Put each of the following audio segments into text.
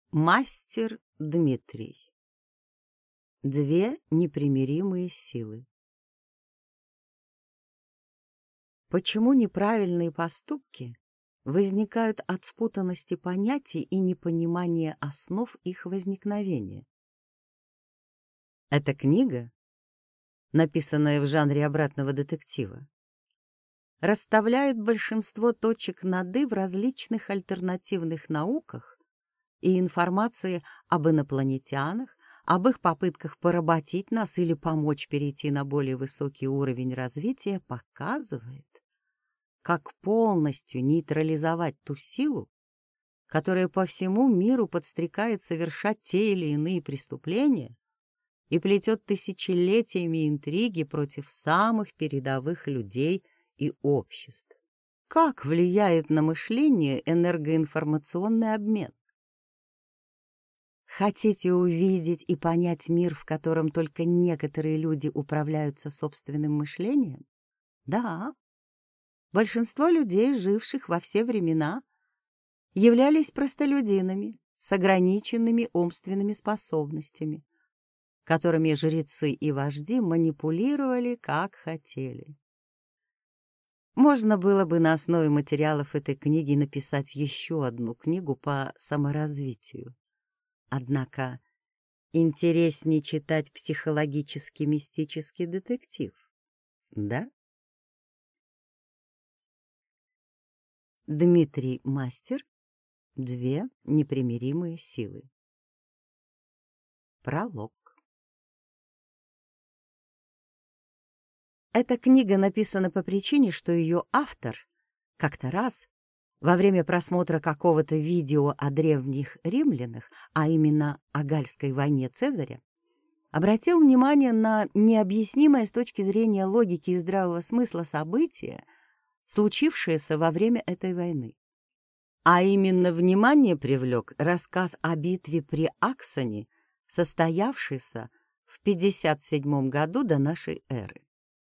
Мастер Дмитрий. Две непримиримые силы. Почему неправильные поступки возникают от спутанности понятий и непонимания основ их возникновения? Эта книга, написанная в жанре обратного детектива, расставляет большинство точек над «и» в различных альтернативных науках, и информации об инопланетянах, об их попытках поработить нас или помочь перейти на более высокий уровень развития, показывает, как полностью нейтрализовать ту силу, которая по всему миру подстрекает совершать те или иные преступления и плетет тысячелетиями интриги против самых передовых людей и обществ. Как влияет на мышление энергоинформационный обмен? Хотите увидеть и понять мир, в котором только некоторые люди управляются собственным мышлением? Да. Большинство людей, живших во все времена, являлись простолюдинами с ограниченными умственными способностями, которыми жрецы и вожди манипулировали как хотели. Можно было бы на основе материалов этой книги написать еще одну книгу по саморазвитию. Однако интереснее читать психологически-мистический детектив, да? Дмитрий Мастер. Две непримиримые силы. Пролог. Эта книга написана по причине, что ее автор как-то раз во время просмотра какого-то видео о древних римлянах, а именно о Гальской войне Цезаря, обратил внимание на необъяснимое с точки зрения логики и здравого смысла событие, случившееся во время этой войны. А именно внимание привлек рассказ о битве при Аксоне, состоявшейся в 57 году до нашей эры.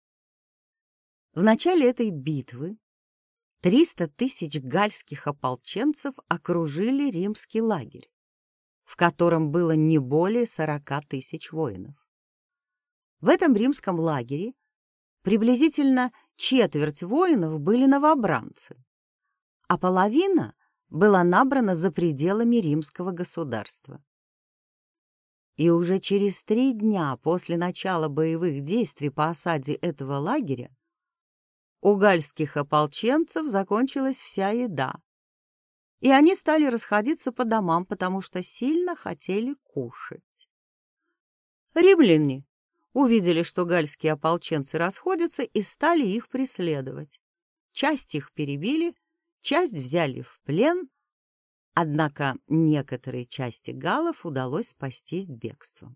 В начале этой битвы 300 тысяч гальских ополченцев окружили римский лагерь, в котором было не более 40 тысяч воинов. В этом римском лагере приблизительно четверть воинов были новобранцы, а половина была набрана за пределами римского государства. И уже через 3 дня после начала боевых действий по осаде этого лагеря у гальских ополченцев закончилась вся еда, и они стали расходиться по домам, потому что сильно хотели кушать. Римляне увидели, что гальские ополченцы расходятся, и стали их преследовать. Часть их перебили, часть взяли в плен, однако некоторые части галлов удалось спастись бегством.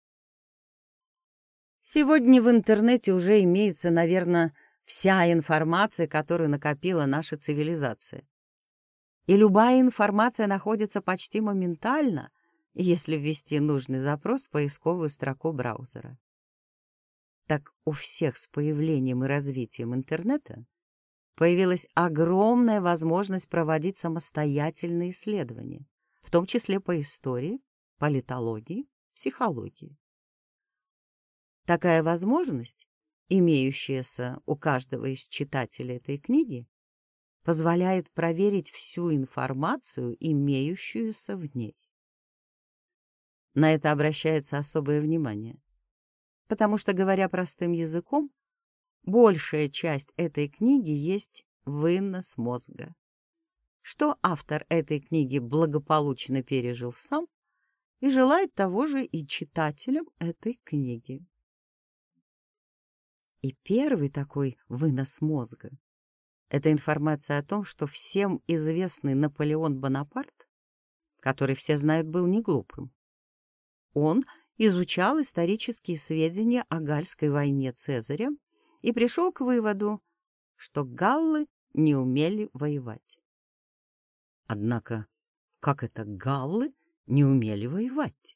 Сегодня в интернете уже имеется, наверное, вся информация, которую накопила наша цивилизация. И любая информация находится почти моментально, если ввести нужный запрос в поисковую строку браузера. Так у всех с появлением и развитием интернета появилась огромная возможность проводить самостоятельные исследования, в том числе по истории, политологии, психологии. Такая возможность, имеющаяся у каждого из читателей этой книги, позволяет проверить всю информацию, имеющуюся в ней. На это обращается особое внимание, потому что, говоря простым языком, большая часть этой книги есть вынос мозга, что автор этой книги благополучно пережил сам и желает того же и читателям этой книги. И первый такой вынос мозга — это информация о том, что всем известный Наполеон Бонапарт, который все знают был не глупым, он изучал исторические сведения о Гальской войне Цезаря и пришел к выводу, что галлы не умели воевать. Однако, как это галлы не умели воевать?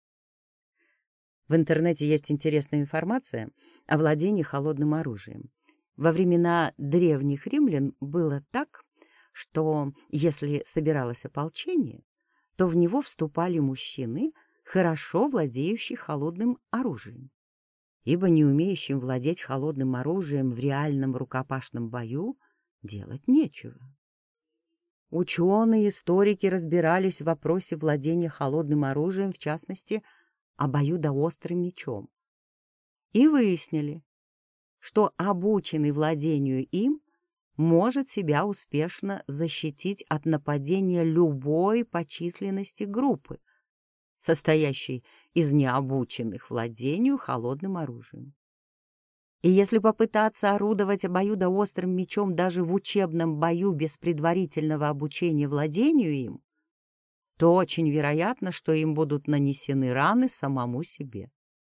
В интернете есть интересная информация о владении холодным оружием. Во времена древних римлян было так, что если собиралось ополчение, то в него вступали мужчины, хорошо владеющие холодным оружием. Ибо не умеющим владеть холодным оружием в реальном рукопашном бою делать нечего. Ученые и историки разбирались в вопросе владения холодным оружием, в частности, обоюдоострым мечом, и выяснили, что обученный владению им может себя успешно защитить от нападения любой по численности группы, состоящей из необученных владению холодным оружием. И если попытаться орудовать обоюдоострым мечом даже в учебном бою без предварительного обучения владению им, то очень вероятно, что им будут нанесены раны самому себе.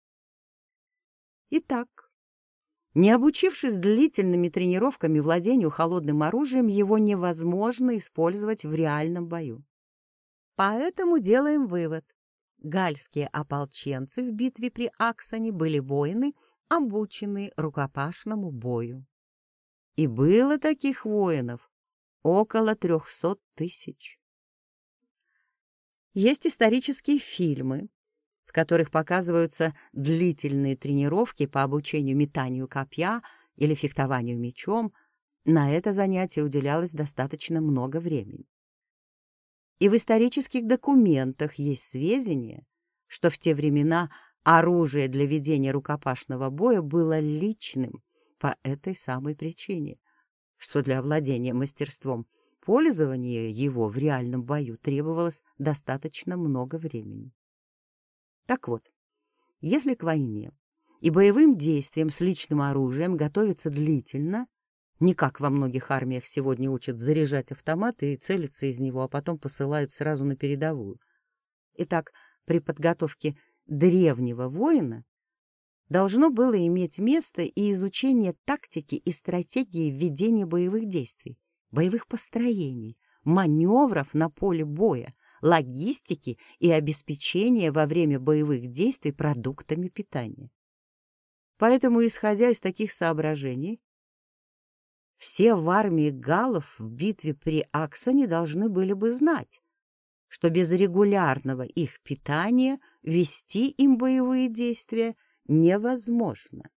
Итак, не обучившись длительными тренировками владению холодным оружием, его невозможно использовать в реальном бою. Поэтому делаем вывод. Гальские ополченцы в битве при Аксоне были воины, обученные рукопашному бою. И было таких воинов около 300 тысяч. Есть исторические фильмы, в которых показываются длительные тренировки по обучению метанию копья или фехтованию мечом. На это занятие уделялось достаточно много времени. И в исторических документах есть сведения, что в те времена оружие для ведения рукопашного боя было личным по этой самой причине, что для овладения мастерством пользования его в реальном бою требовалось достаточно много времени. Так вот, если к войне и боевым действиям с личным оружием готовиться длительно, не как во многих армиях сегодня учат заряжать автоматы и целиться из него, а потом посылают сразу на передовую. Итак, при подготовке древнего воина должно было иметь место и изучение тактики и стратегии ведения боевых действий, боевых построений, маневров на поле боя, логистики и обеспечения во время боевых действий продуктами питания. Поэтому, исходя из таких соображений, все в армии галлов в битве при Аксоне должны были бы знать, что без регулярного их питания вести им боевые действия невозможно.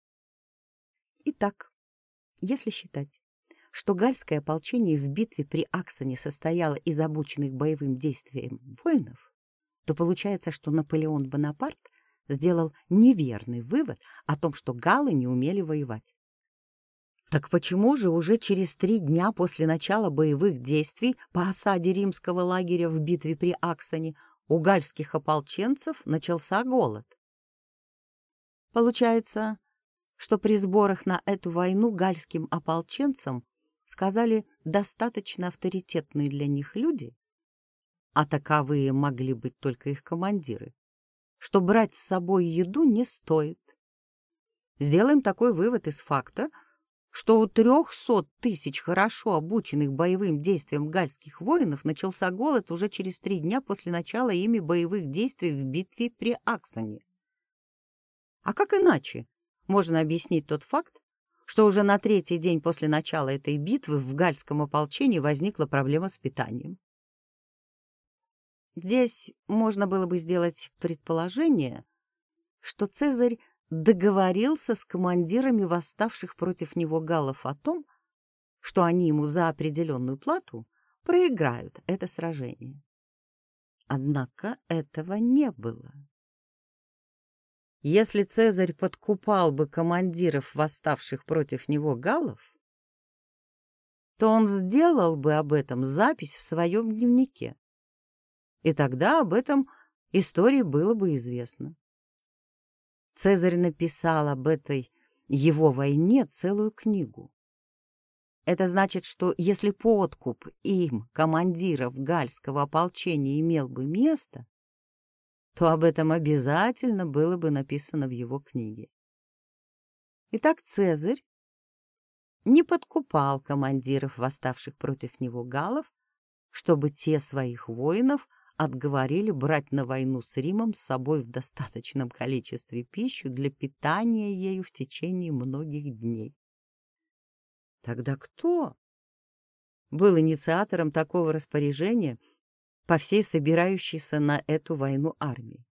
Итак, если считать, что гальское ополчение в битве при Аксоне состояло из обученных боевым действиям воинов, то получается, что Наполеон Бонапарт сделал неверный вывод о том, что галлы не умели воевать. Так почему же уже через 3 дня после начала боевых действий по осаде римского лагеря в битве при Аксоне у гальских ополченцев начался голод? Получается, что при сборах на эту войну гальским ополченцам сказали достаточно авторитетные для них люди, а таковые могли быть только их командиры, что брать с собой еду не стоит. Сделаем такой вывод из факта, что у 300 тысяч хорошо обученных боевым действиям гальских воинов начался голод уже через 3 дня после начала ими боевых действий в битве при Аксоне. А как иначе можно объяснить тот факт, что уже на 3-й день после начала этой битвы в гальском ополчении возникла проблема с питанием? Здесь можно было бы сделать предположение, что Цезарь договорился с командирами восставших против него галлов о том, что они ему за определенную плату проиграют это сражение. Однако этого не было. Если Цезарь подкупал бы командиров восставших против него галлов, то он сделал бы об этом запись в своем дневнике, и тогда об этом истории было бы известно. Цезарь написал об этой его войне целую книгу. Это значит, что если подкуп им, командиров гальского ополчения, имел бы место, то об этом обязательно было бы написано в его книге. Итак, Цезарь не подкупал командиров восставших против него галлов, чтобы те своих воинов отговорили брать на войну с Римом с собой в достаточном количестве пищу для питания ею в течение многих дней. Тогда кто был инициатором такого распоряжения по всей собирающейся на эту войну армии.